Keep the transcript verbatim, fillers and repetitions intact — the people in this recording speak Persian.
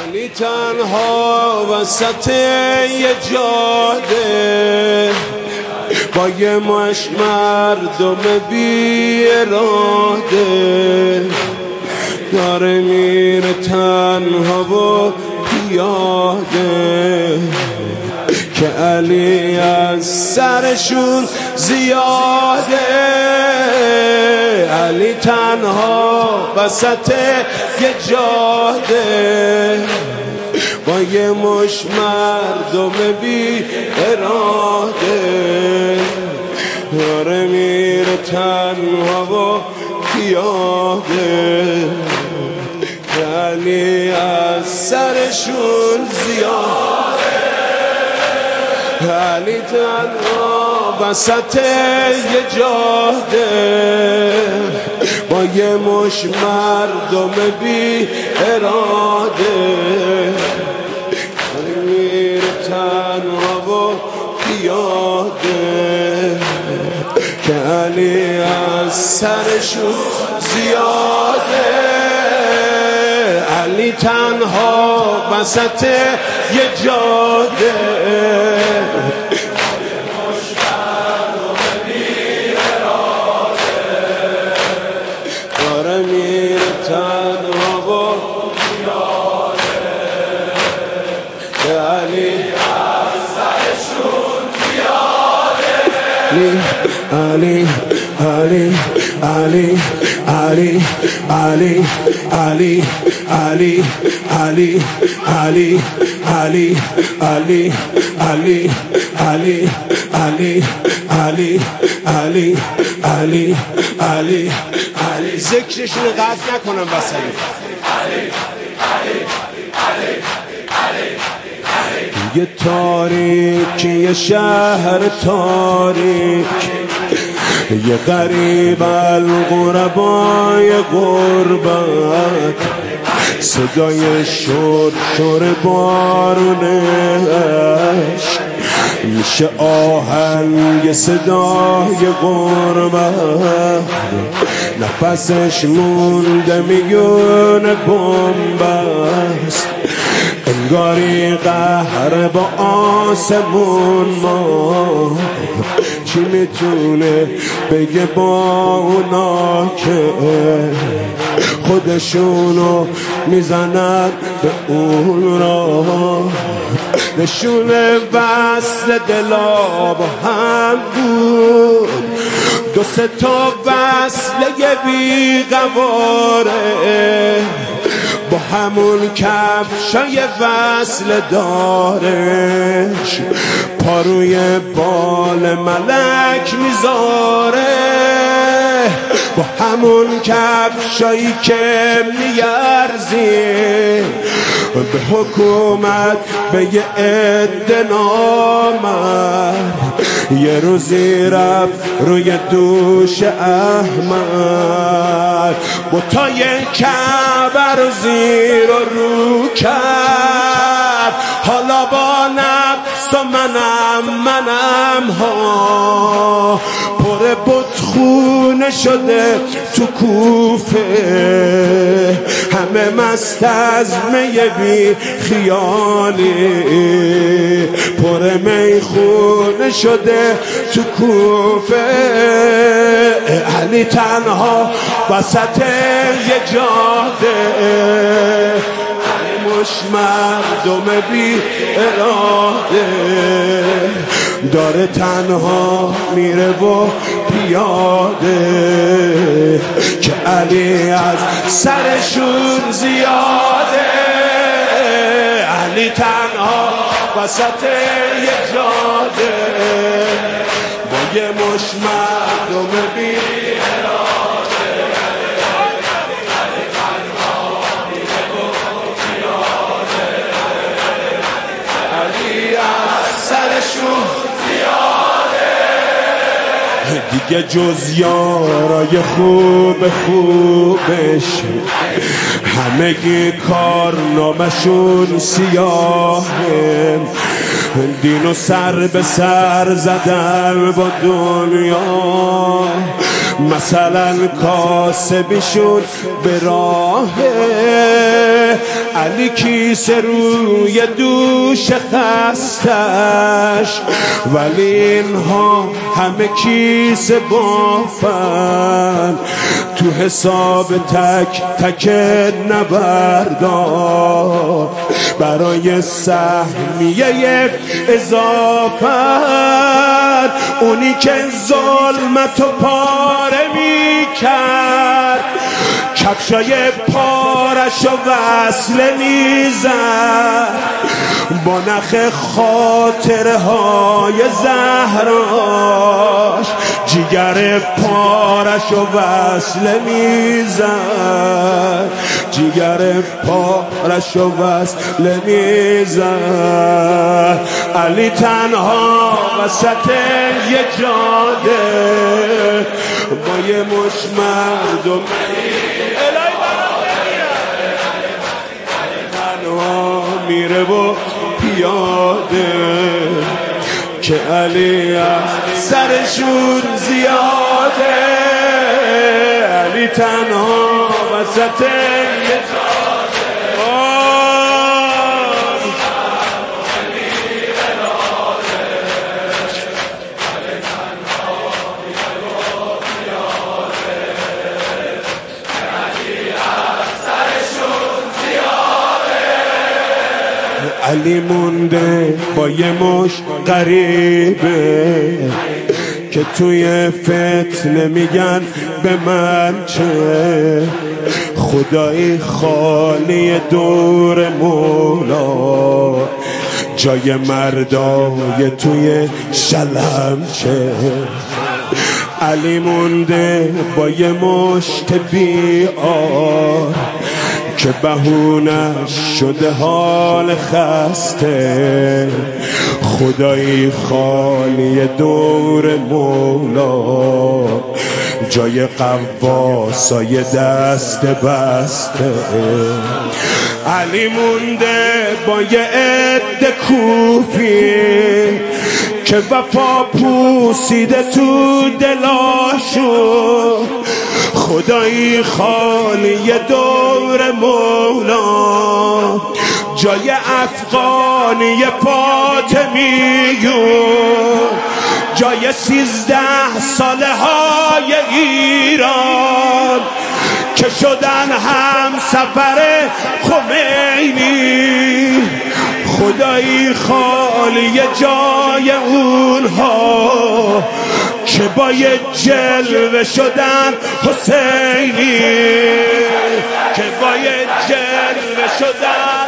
علی تنها وسط یه جاده با یه مش مردم بی اراده داره میره تنها و پیاده که علی از سرشون زیاده. علی تنها وسط یه جاده با یه مش مردم بی اراده داره میره تنها و پیاده علی از سرشون زیاده. علی تنها وسط یه جاده با یه مش مردم بی اراده میره تنها و پیاده که علی از سرشون زیاده. علی تنها وسط یه جاده داره میره تنها و پیاده که علی از سرشون زیاده. علی علی علی علی علی علی علی علی علی علی علی علی علی علی علی علی علی علی علی ذکرشون قطع نکنم وسط. یه تاریک یه شهر تاریک یه غریب الغربای غربت صدای شور شور بارونش میشه آهنگ صدای غربت نفسش مونده میونه بمبست انگاری قهر با آسمون ما چی میتونه بگه با اونا که خودشونو میزنن به اون را نشونه وصل دلا با هم بود دو سه تا وصله بی قواره با همون کفشای وصل دارش پاروی بال ملک میذاره با همون کفشایی که میارزی به حکومت به یه عده نامد یه روزی رفت روی دوش احمد بتای کعبه رو زیر و رو کرد حالا با نفس و منم منم ها پر بتخونه شده تو کوفه همه مست از می بی خیالی پر میخونه شده تو کوفه. علی تنها وسط یه جاده مش مردم بی اراده داره تنها میره و پیاده که علی از سرشون زیاده. علی تنها وسط یه جاده با یه مش مردم بی اراده علی تنها میره و پیاده علی از سرشون دیگه جز یارای خوب خوبش همگی کارنامشون سیاهه دین و سر به سر زدن با دنیا مثلا کاسبیشون به راه علی کیسه روی دوش خستش، ولی اینها همه کیسه بافن، تو حساب تک تک نبردار برای سهمیه اضافت. اونی که ظلمتو پاره می کرد، کفشای پارشو وصله میزد، با نخ خاطره های زهراش جیگر پارشو وصله میزد، جیگر پارشو وصله میزد. علی تنها وسط یه جاده با یه مش مردم میره و پیاده، که علی از سرشون زیاده. علی تنها وسط یه علی مونده با یه مش غریبه، که توی فتنه میگن به من چه، خدایی خالی دور مولا، جای مردای توی شلم چه. علی مونده با یه مشت بیار، که بهونش شده حال خسته، خدایی خالی دور مولا، جای قواسای دست بسته. علی مونده با یه عده کوفی، که وفا پوسیده تو دلاشو، خدایی خالی دور مولا، جای افغانی فاطمیون، جای سیزده ساله های ایران که شدن هم سفر خمینی، خدایی خالی جای اونها که با یه جلوه شدن حسینی، که با یه جلوه شدن